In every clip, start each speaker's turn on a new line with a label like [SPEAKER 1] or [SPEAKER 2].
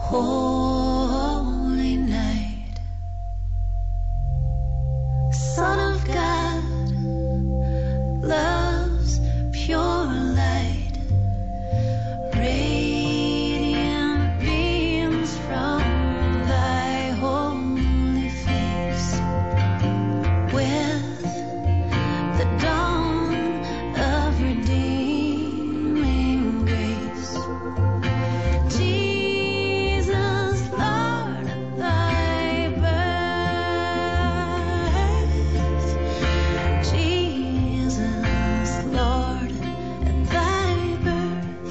[SPEAKER 1] holy night. Son of God, love's pure light, radiant beams from thy holy face, with the dawn of redeeming grace. Jesus, Lord, at thy birth. Jesus, Lord, at thy birth.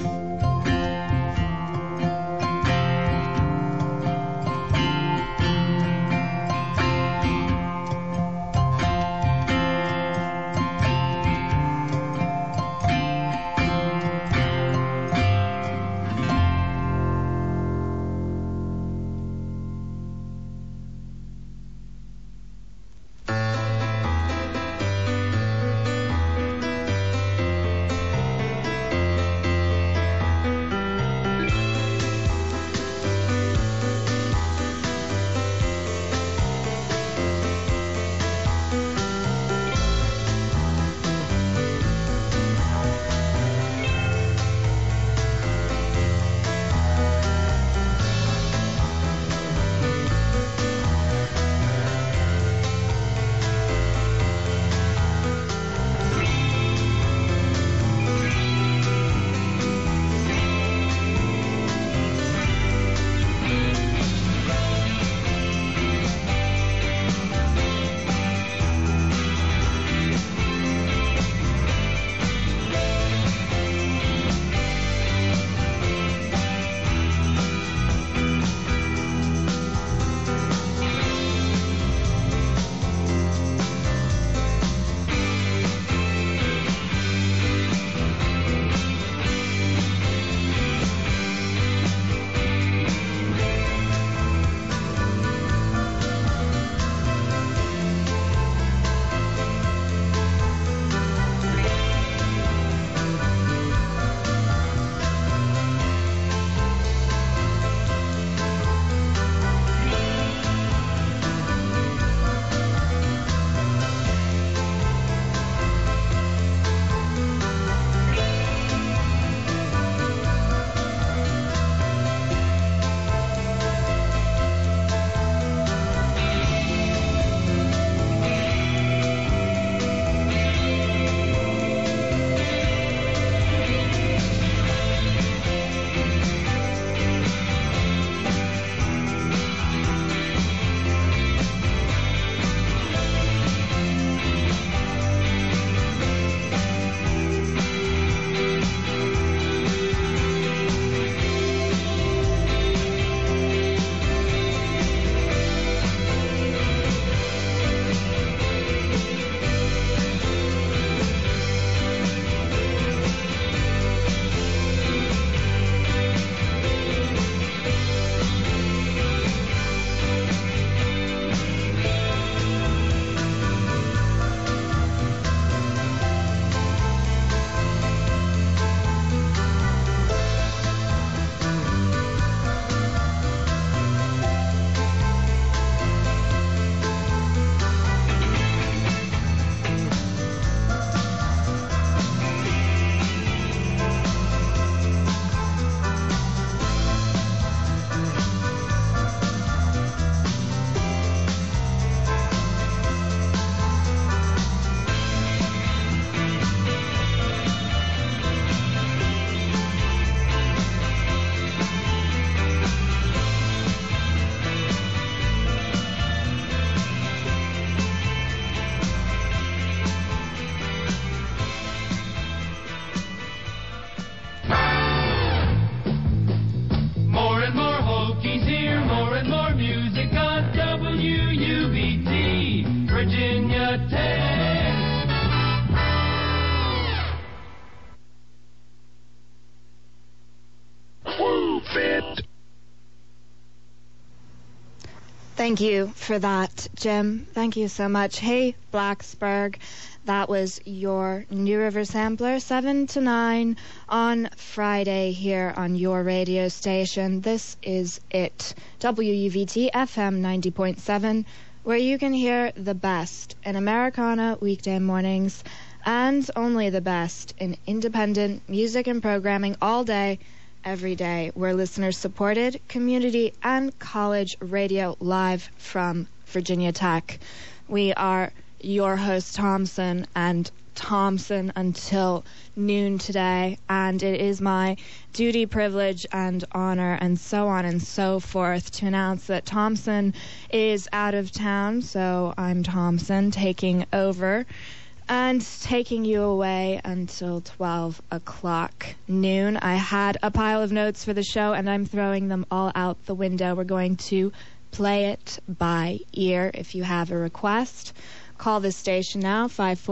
[SPEAKER 2] Thank you for that, Jim. Thank you so much. Hey, Blacksburg. That was your New River Sampler, 7 to 9 on Friday here on your radio station. This is it, WUVT FM 90.7, where you can hear the best in Americana weekday mornings and only the best in independent music and programming all day, every day. We're listener-supported, community, and college radio live from Virginia Tech. We are your host, Thompson, and Thompson until noon today, and it is my duty, privilege, and honor, and so on and so forth, to announce that Thompson is out of town, so I'm Thompson taking over and taking you away until 12 o'clock noon. I had a pile of notes for the show, and I'm throwing them all out the window. We're going to play it by ear. If you have a request, call this station now,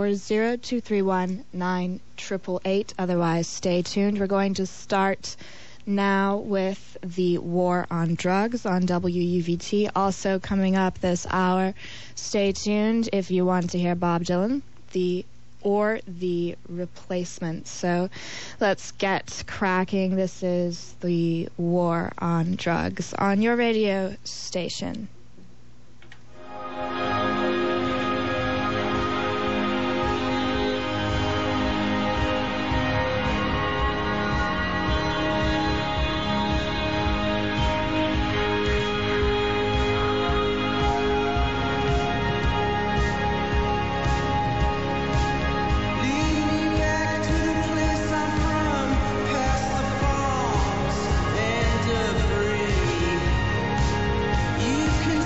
[SPEAKER 2] 540-231-9888. Otherwise, stay tuned. We're going to start now with the War on Drugs on WUVT. Also coming up this hour, stay tuned if you want to hear Bob Dylan, the Replacements. So let's get cracking. This is the War on Drugs on your radio station.
[SPEAKER 3] You can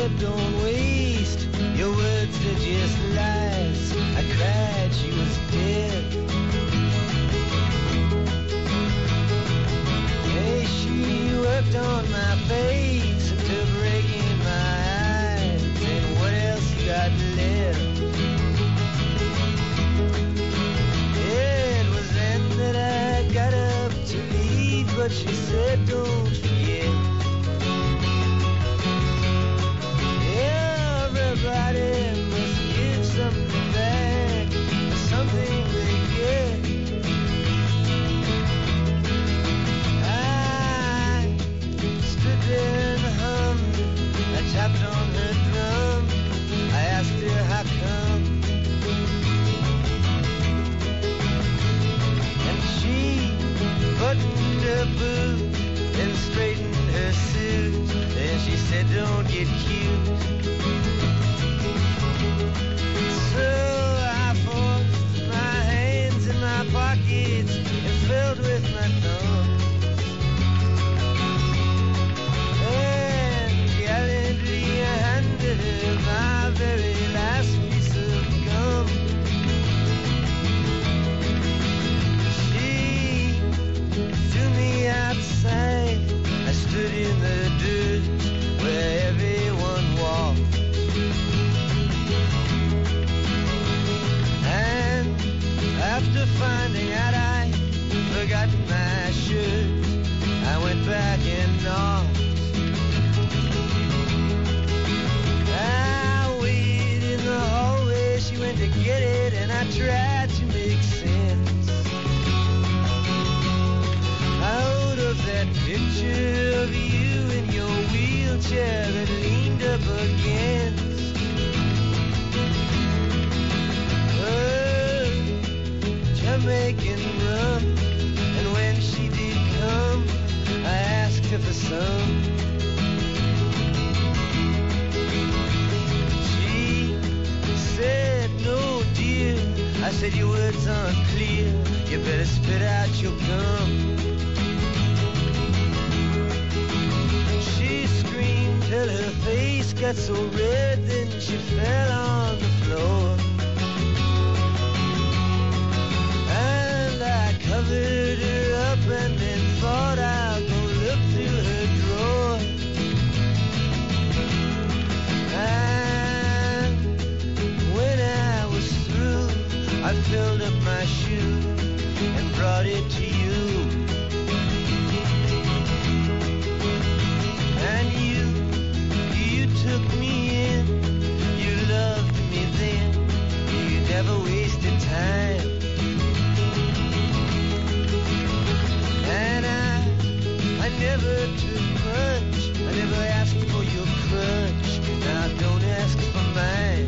[SPEAKER 3] said don't waste your words, they're just lies. I cried, she was dead. Hey, she worked on my face until breaking my eyes. And what else you got left? It was then that I got up to leave, but she said don't forget. Everybody must give something back, something they get. I stood there and hummed, I tapped on her drum, I asked her how come. And she buttoned her boot and straightened her suit, and she said don't get cute. So I forced my hands in my pockets and filled with my thumbs, and gallantly I handed her my very last piece of gum. She threw me outside. I stood in the dirt where everyone walked. And after finding out I'd forgotten my shirt, I went back and knocked. I waited in the hallway, she went to get it, and I tried to make sense out of that picture of you in your wheelchair that leaned up against Jamaican rum. And when she did come, I asked her for some. She said, no dear. I said, your words aren't clear, you better spit out your gum. She screamed till her face got so red, then she fell on the floor. Covered her up and then thought I'll go look through her drawer. And when I was through, I filled up my shoe and brought it to you. And you took me in, you loved me then, you never wasted time. And I never took much, I never asked for your crutch, now don't ask for mine.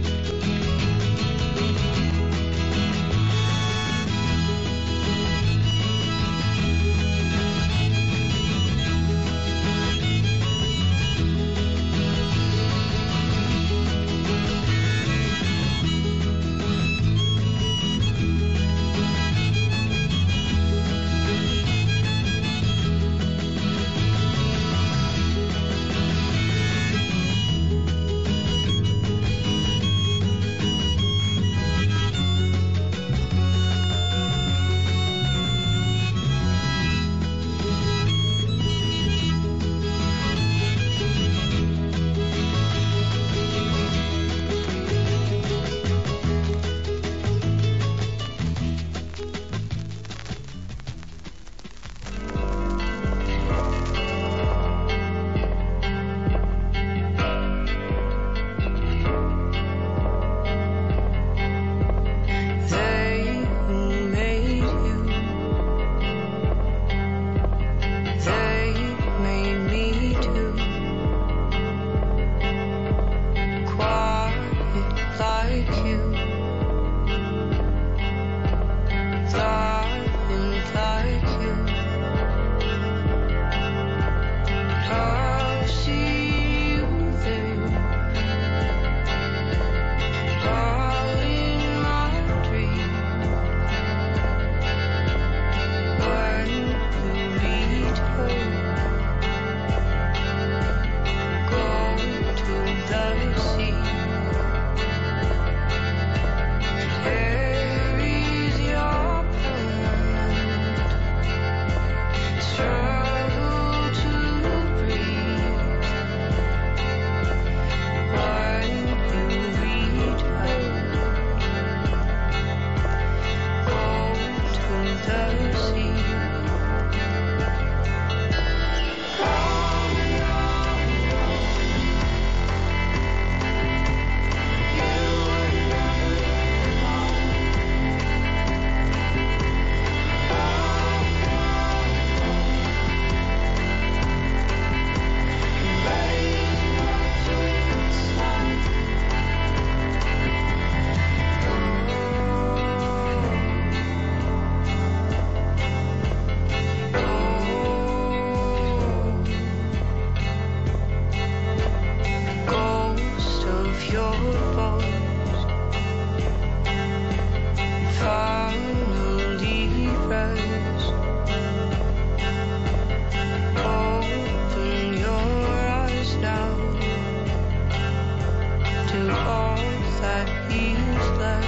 [SPEAKER 4] to all that he's left.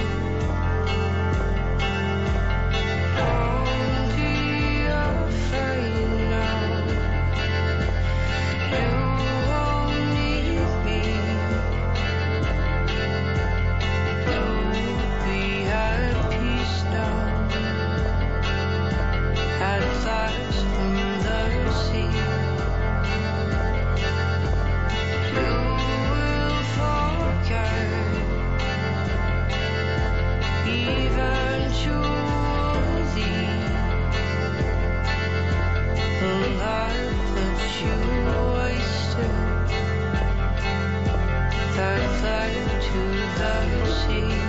[SPEAKER 4] Don't be afraid now. You won't need me. You'll be at peace now. At last from the sea. You will forget eventually the life that you wasted that led to the sea.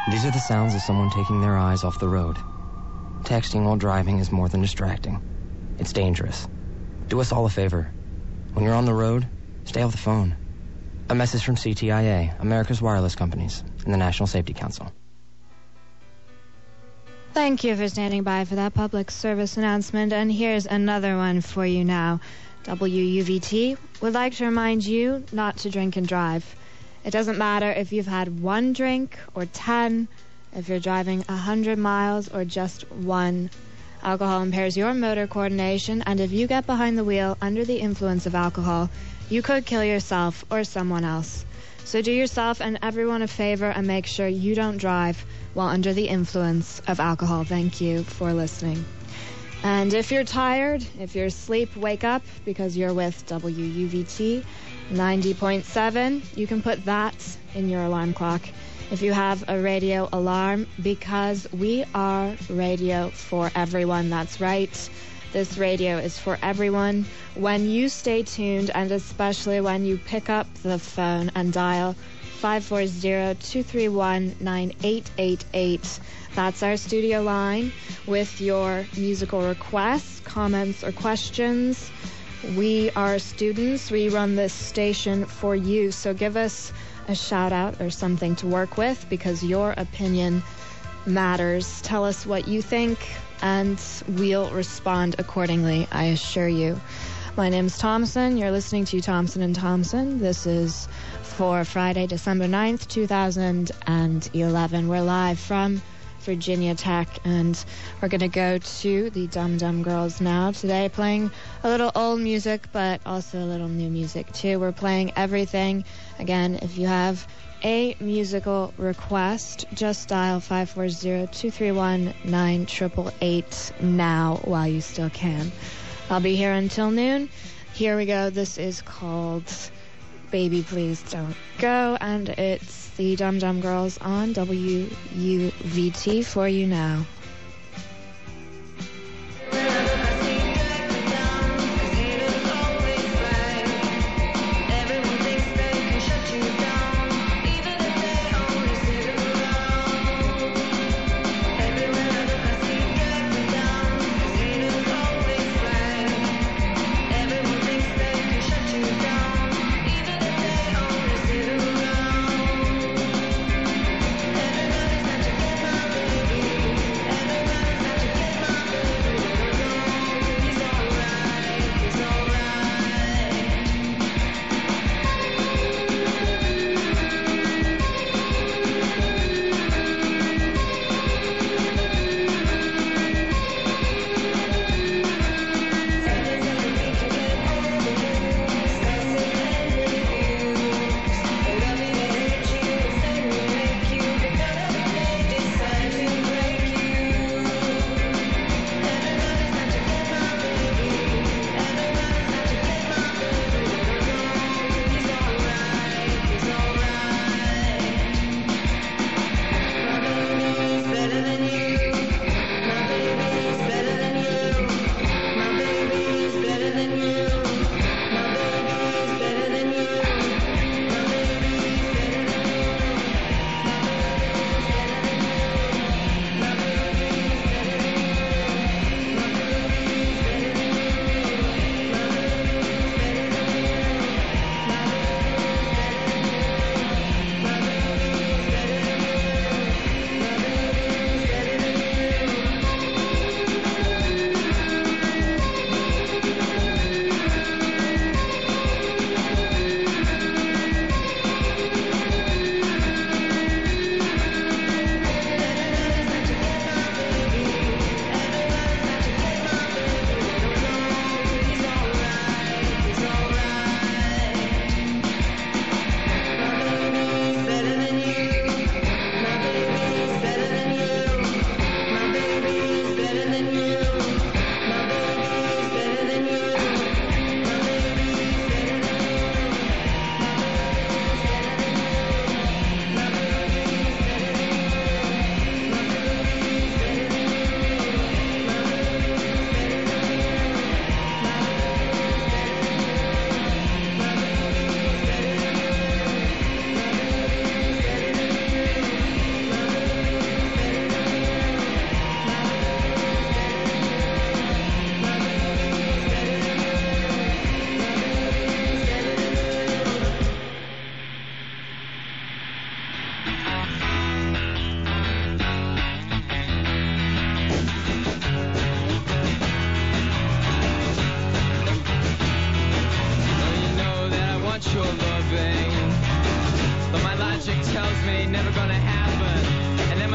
[SPEAKER 5] These are the sounds of someone taking their eyes off the road. Texting while driving is more than distracting. It's dangerous. Do us all a favor. When you're on the road, stay off the phone. A message from CTIA, America's Wireless Companies, and the National Safety Council.
[SPEAKER 2] Thank you for standing by for that public service announcement, and here's another one for you now. WUVT would like to remind you not to drink and drive. It doesn't matter if you've had one drink or 10, if you're driving 100 miles or just one. Alcohol impairs your motor coordination, and if you get behind the wheel under the influence of alcohol, you could kill yourself or someone else. So do yourself and everyone a favor and make sure you don't drive while under the influence of alcohol. Thank you for listening. And if you're tired, if you're asleep, wake up, because you're with WUVT 90.7. You can put that in your alarm clock if you have a radio alarm, because we are radio for everyone. That's right. This radio is for everyone. When you stay tuned, and especially when you pick up the phone and dial 540-231-9888. That's our studio line with your musical requests, comments, or questions. We are students. We run this station for you. So give us a shout out or something to work with, because your opinion matters. Tell us what you think, and we'll respond accordingly, I assure you. My name's Thompson. You're listening to Thompson & Thompson. This is for Friday, December 9th, 2011. We're live from Virginia Tech, and we're going to go to the Dum Dum Girls now. Today playing a little old music, but also a little new music too. We're playing everything. Again, if you have a musical request, just dial 540-231-9888 now while you still can. I'll be here until noon. Here we go. This is called Baby Please Don't Go, and it's the Dum Dum Girls on WUVT for you now.
[SPEAKER 1] Everybody's got to get my baby.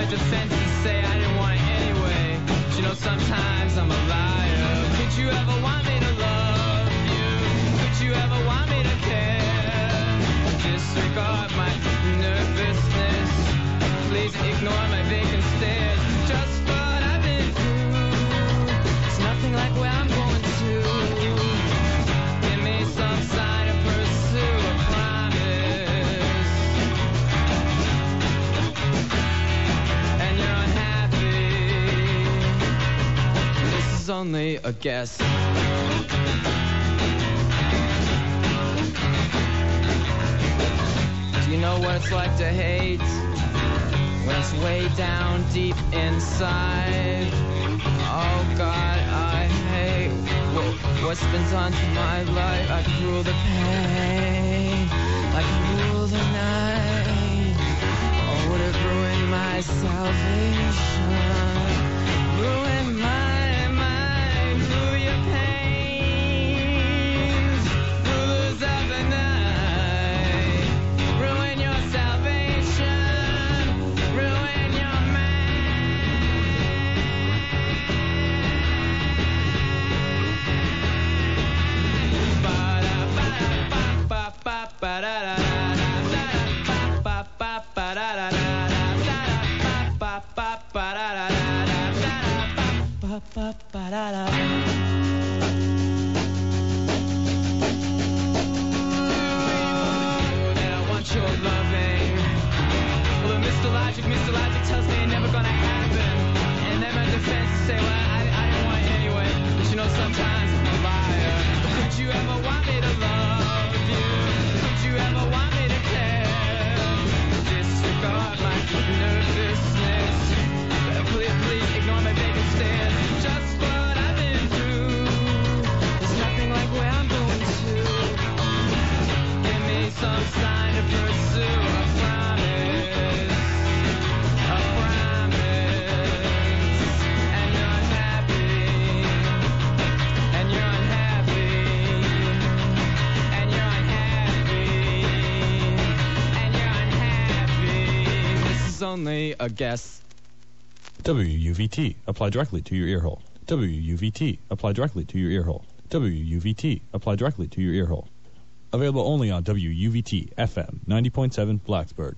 [SPEAKER 6] defenses say I didn't want it anyway. But you know, sometimes I'm a liar. Could you ever want me to love you? Could you ever want me to care? Disregard my nervousness. Please ignore my vacant stares. Just what I've been through. It's nothing like where I'm going to. Give me some sign to pursue a promise. And you're unhappy. This is only a guess. Do you know what it's like to hate? When it's way down deep inside. Oh God, I hate what's been done to my life. I can rule the pain, I can rule the night. Oh, would it ruin my salvation? Ruin my mind, rule your pains, rulers of the night. Ruin your salvation, ruin your Mr. Logic tells me it's never gonna happen. And then my defense say, well, I didn't want it anyway. But you know, sometimes I'm a liar. Could you ever want me to love you? Could you ever want me to care? Disregard my nervousness. Please ignore my vacant stares. Just what I've been through. There's nothing like where I'm going to. Give me some sign to pursue a promise. Only a guess.
[SPEAKER 7] WUVT. Apply directly to your earhole. WUVT. Apply directly to your earhole. WUVT. Apply directly to your earhole. Available only on WUVT FM 90.7 Blacksburg.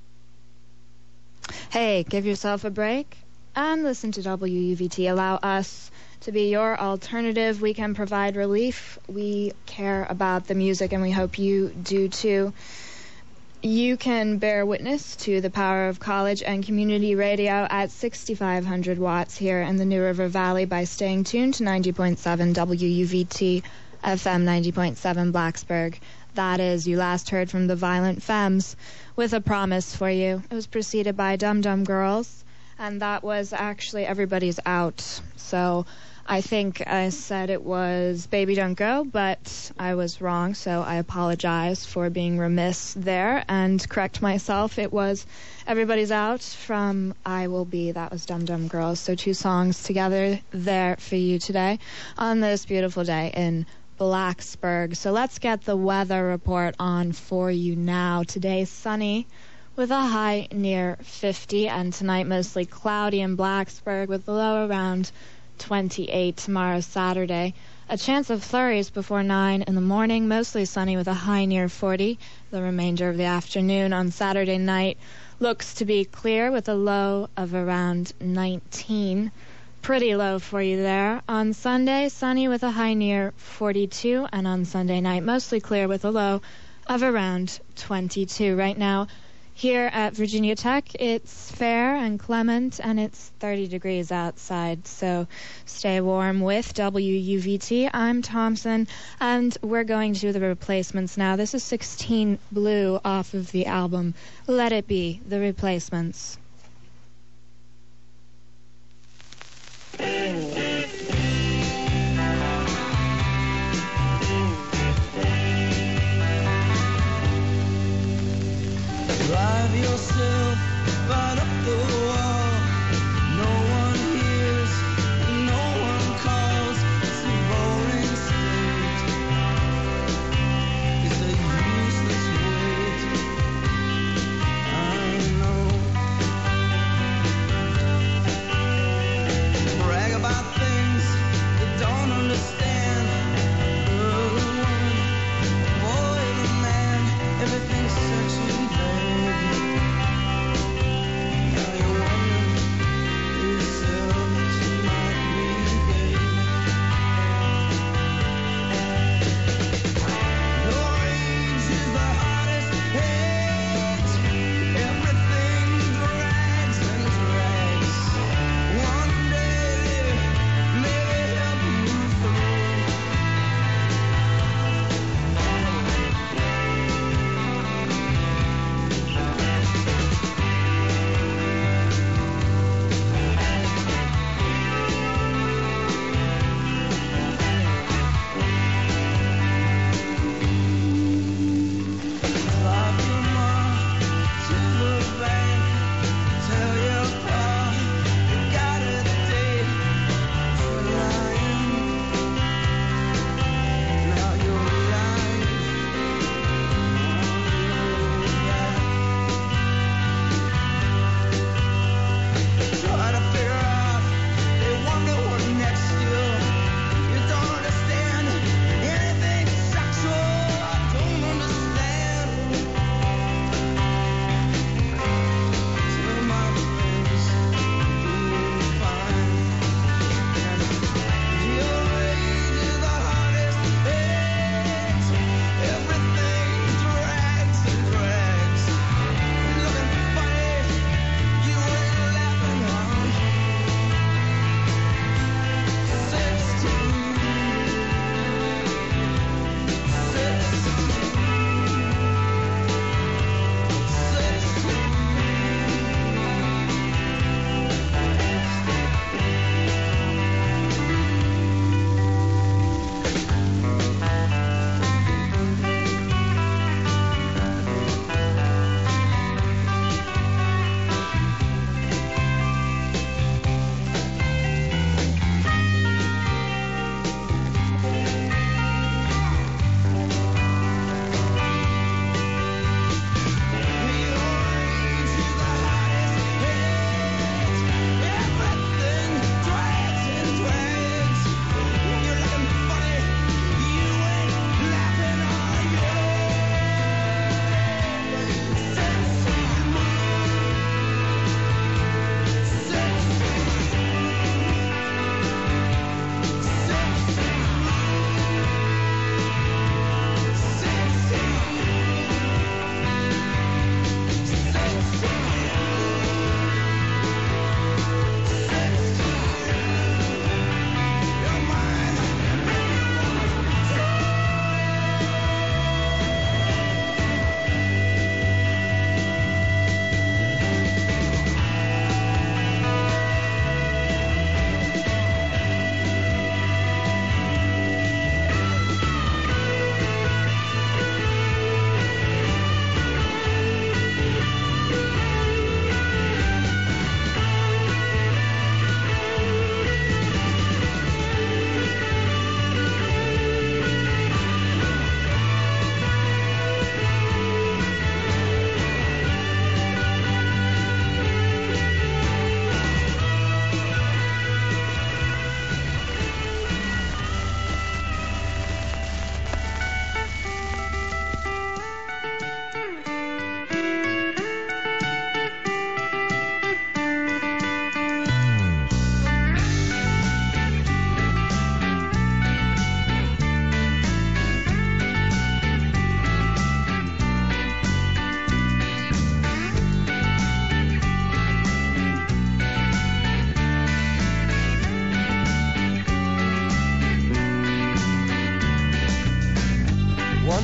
[SPEAKER 2] Hey, give yourself a break and listen to WUVT. Allow us to be your alternative. We can provide relief. We care about the music, and we hope you do too. You can bear witness to the power of college and community radio at 6,500 watts here in the New River Valley by staying tuned to 90.7 WUVT FM 90.7 Blacksburg. That is, you last heard from the Violent Femmes with A Promise for You. It was preceded by Dum Dum Girls, and that was actually Everybody's Out. So I think I said it was Baby Don't Go, but I was wrong, so I apologize for being remiss there and correct myself. It was Everybody's Out from I Will Be. That was Dum Dum Girls. So 2 songs together there for you today on this beautiful day in Blacksburg. So let's get the weather report on for you now. Today, sunny with a high near 50, and tonight mostly cloudy in Blacksburg with a low around 28. Tomorrow, Saturday, a chance of flurries before 9 in the morning, mostly sunny with a high near 40. The remainder of the afternoon on Saturday night looks to be clear with a low of around 19. Pretty low for you there. On Sunday, sunny with a high near 42, and on Sunday night, mostly clear with a low of around 22. Right now, here at Virginia Tech, it's fair and clement, and it's 30 degrees outside, so stay warm with WUVT. I'm Thompson, and we're going to do the replacements now. This is 16 Blue off of the album Let It Be, The Replacements.
[SPEAKER 3] Drive yourself right up the wall. No one hears and no one calls. It's a boring state. It's a useless wait. I know.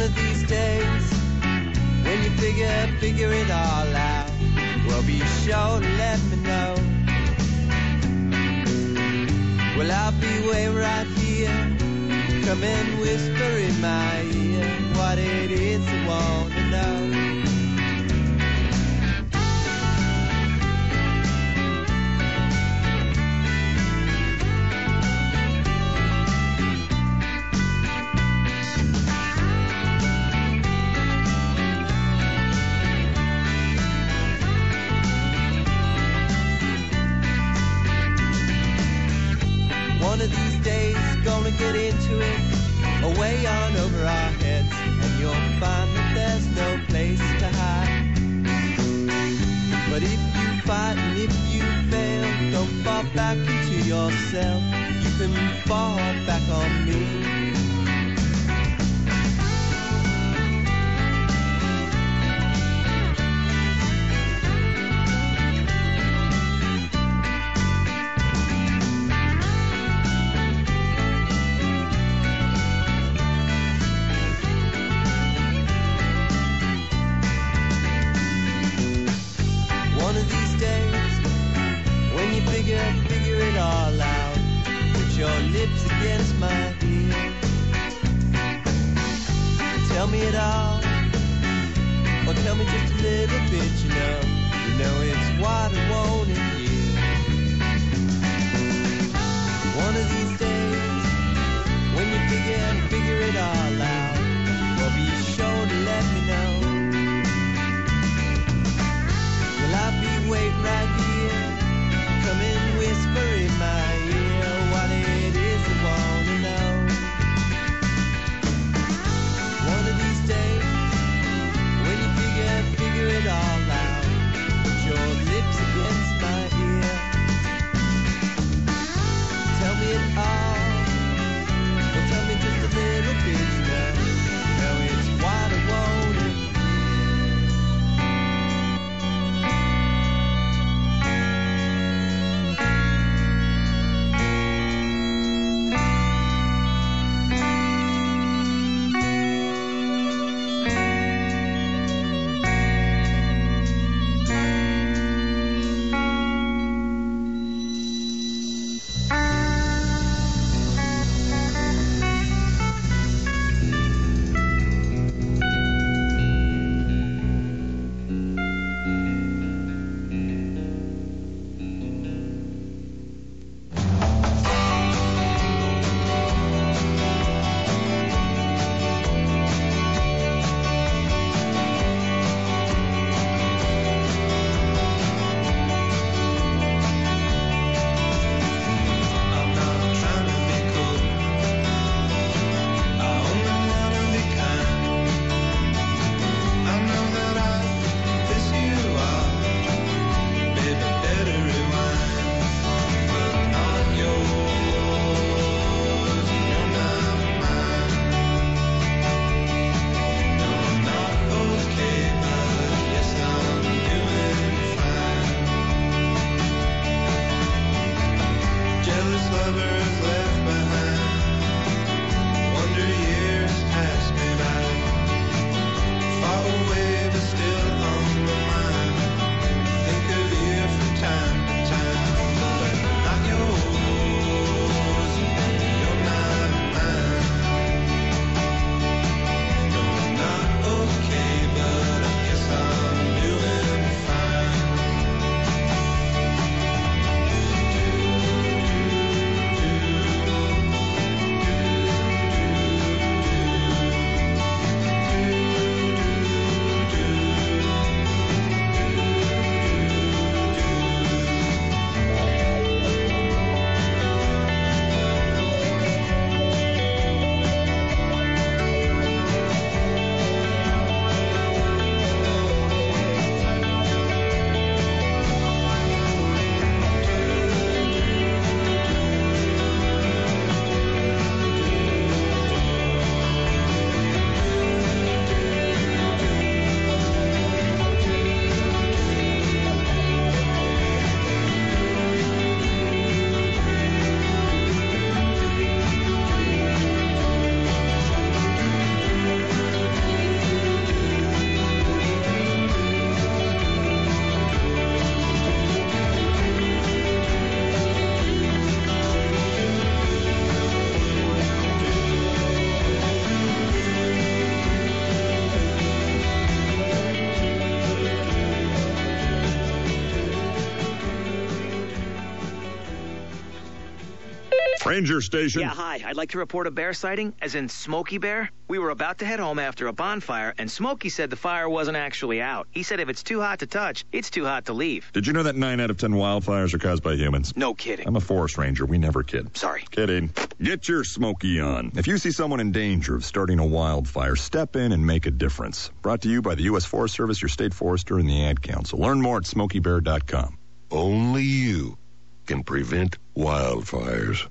[SPEAKER 3] One of these days, when you figure it all out, well, be sure to let me know. Well, I'll be way right here. Come and whisper in my ear what it is I want to know. One of these days, gonna get into it, away on over our heads, and you'll find that there's no place to hide. But if you fight and if you fail, don't fall back into yourself, you can fall back on me. One of these days, when you figure it all out, put your lips against my ear. Tell me it all, or tell me just a little bit, you know it's what I want to hear. One of these days, when you figure it all out, well, be sure to let me know. Well, I'll be waiting right here. Come and whisper in my ear what it is I want to know. One of these days, when you figure it all out, put your lips against
[SPEAKER 8] Ranger Station.
[SPEAKER 9] Yeah, hi. I'd like to report a bear sighting, as in Smokey Bear. We were about to head home after a bonfire, and Smokey said the fire wasn't actually out. He said if it's too hot to touch, it's too hot to leave.
[SPEAKER 8] Did you know that 9 out of 10 wildfires are caused by humans?
[SPEAKER 9] No kidding.
[SPEAKER 8] I'm a forest ranger. We never kid.
[SPEAKER 9] Sorry.
[SPEAKER 8] Kidding. Get your Smokey on. If you see someone in danger of starting a wildfire, step in and make a difference. Brought to you by the U.S. Forest Service, your state forester, and the Ad Council. Learn more at SmokeyBear.com.
[SPEAKER 10] Only you can prevent wildfires.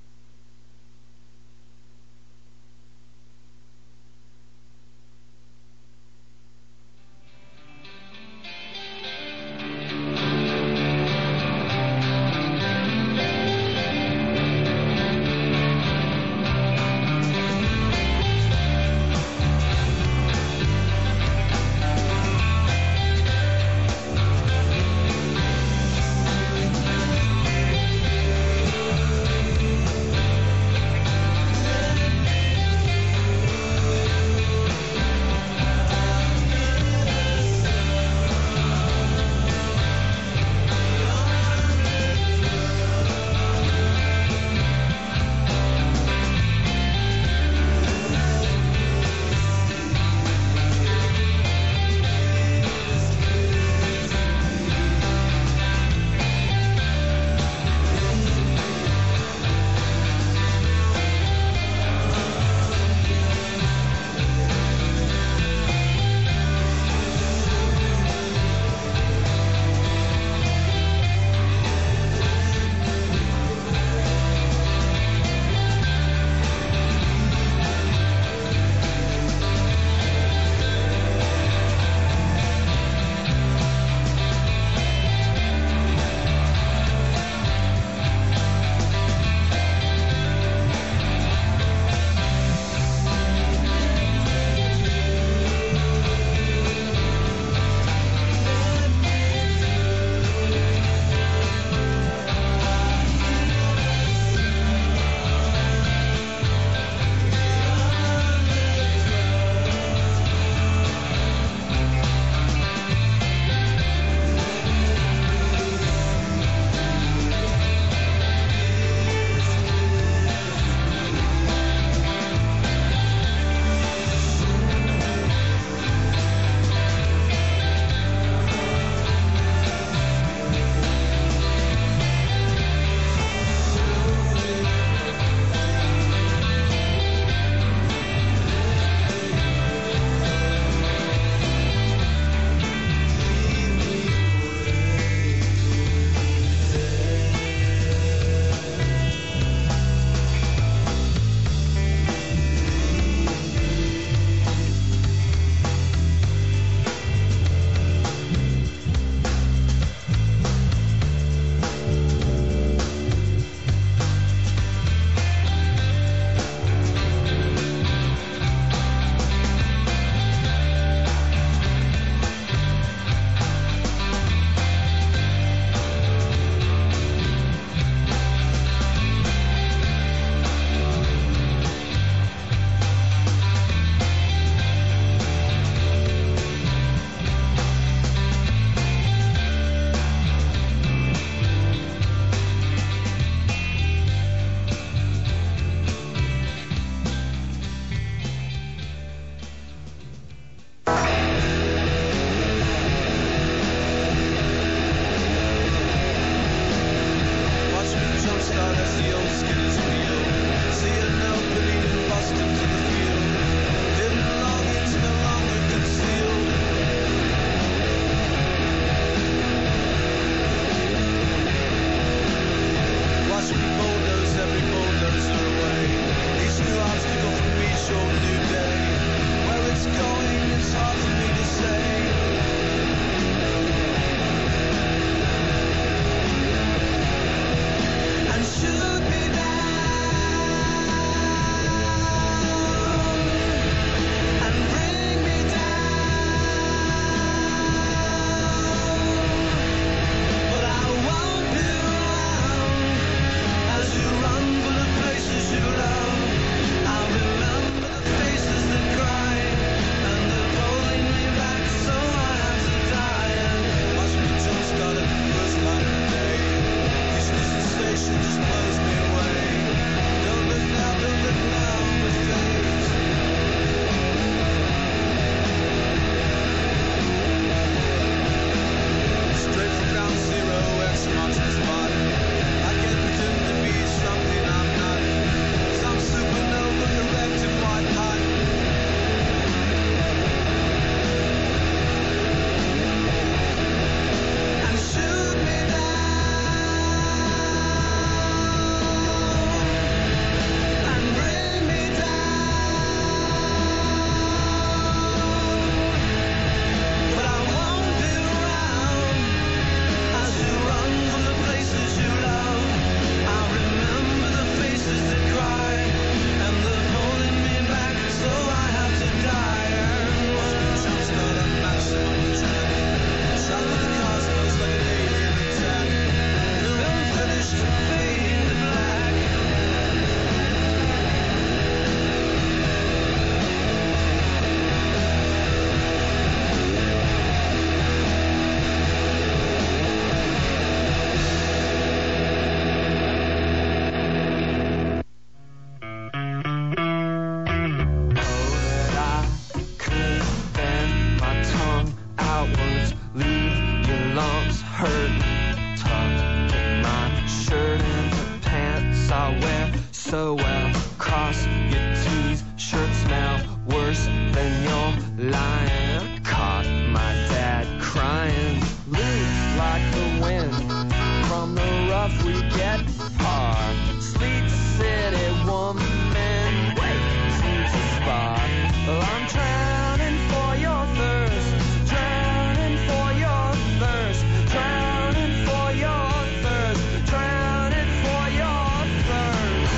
[SPEAKER 6] so well. Cross your T's, shirt smell worse than your lying. Caught my dad crying, loose like the wind. From the rough we get far. Sleep city woman, waiting to spot. Well, I'm drowning for your thirst, drowning for your thirst, drowning for your thirst, drowning for your thirst.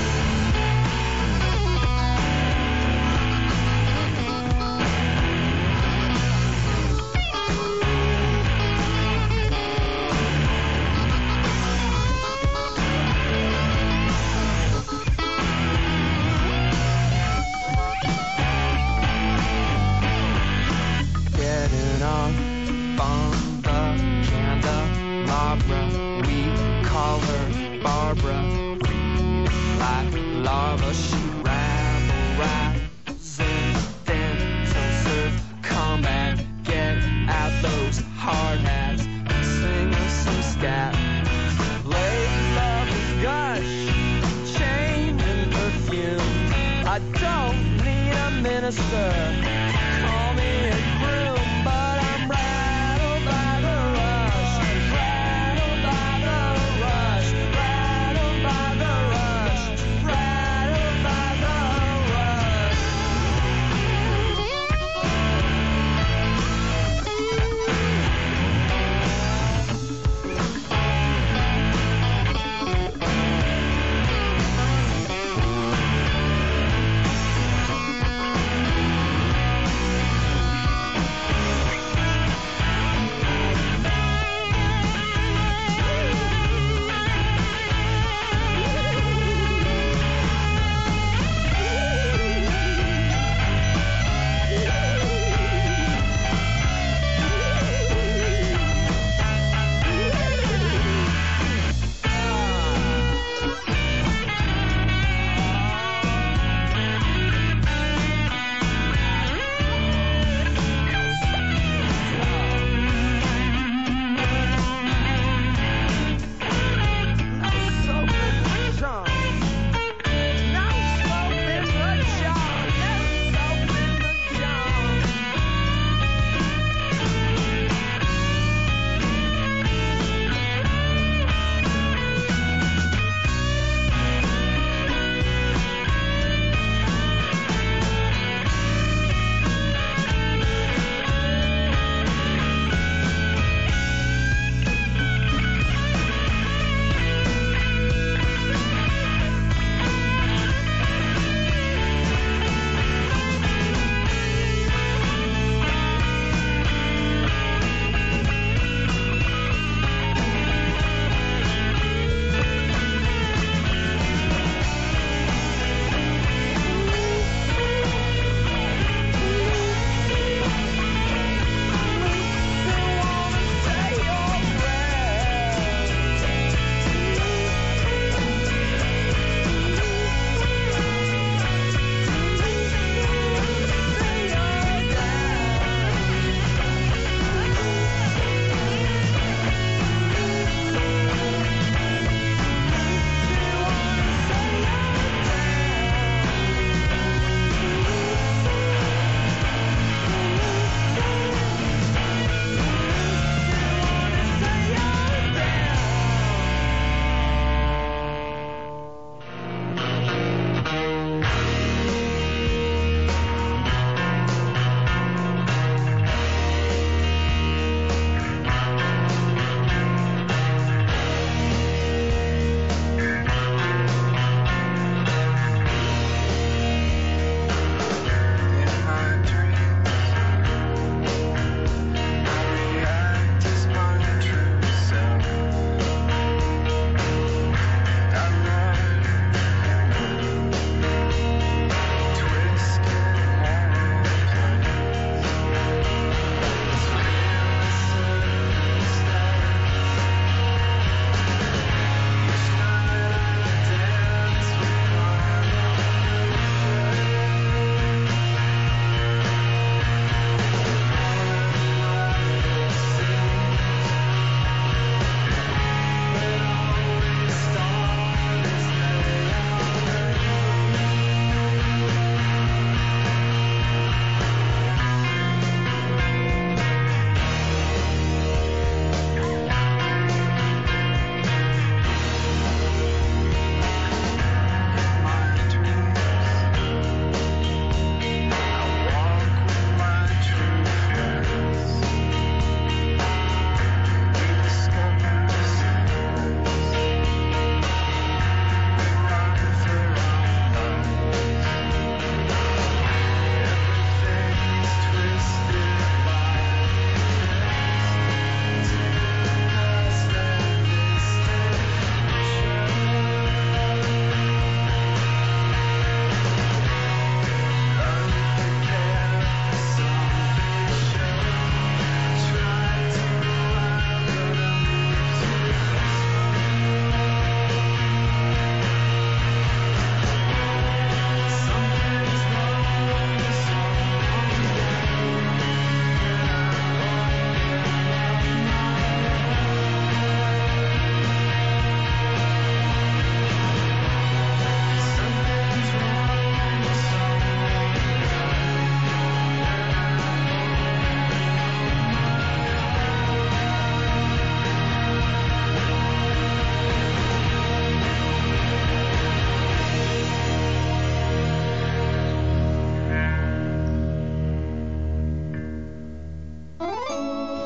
[SPEAKER 6] Getting off on the candelabra, we call her Barbara. Read like lava, she rabble rising, then to serve combat. Get out those hard hats and sing us some scat. Late lovers gush, chained in perfume. I don't need a minister. Call me a groom, but I'm rattled by the rush, rattled by the rush, rattled by the rush, rattled by the rush.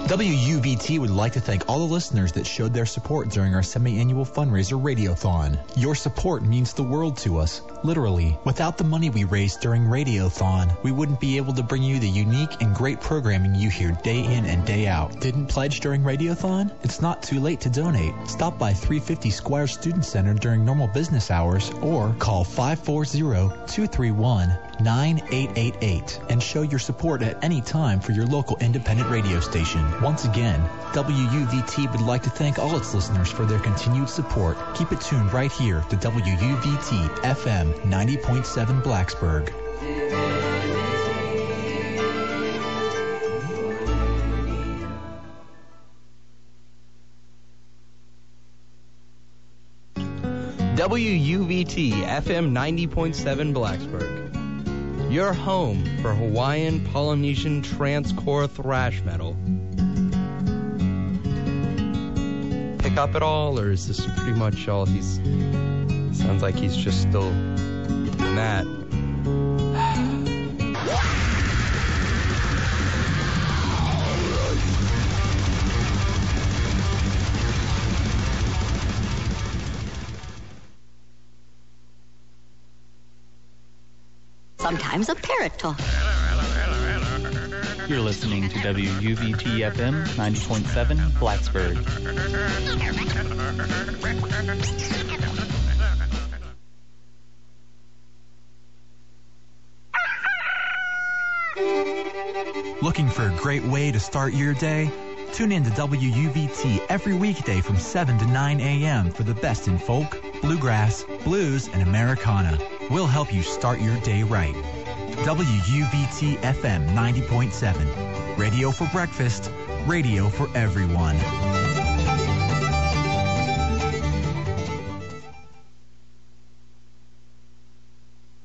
[SPEAKER 11] WUVT would like to thank all the listeners that showed their support during our semi-annual fundraiser Radiothon. Your support means the world to us, literally. Without the money we raised during Radiothon, we wouldn't be able to bring you the unique and great programming you hear day in and day out. Didn't pledge during Radiothon? It's not too late to donate. Stop by 350 Squire Student Center during normal business hours or call 540-231-9888 and show your support at any time for your local independent radio station. Once again, WUVT would like to thank all its listeners for their continued support. Keep it tuned right here to WUVT FM 90.7 Blacksburg.
[SPEAKER 12] WUVT FM 90.7 Blacksburg. Your home for Hawaiian Polynesian transcore thrash metal. Pick up at all, or is this pretty much all he's... Sounds like he's just still in that.
[SPEAKER 13] Sometimes a parrot talk.
[SPEAKER 14] You're listening to WUVT FM 90.7 Blacksburg.
[SPEAKER 11] Looking for a great way to start your day? Tune in to WUVT every weekday from 7 to 9 a.m. for the best in folk, bluegrass, blues, and Americana. We'll help you start your day right. WUVT FM 90.7. Radio for breakfast, radio for everyone.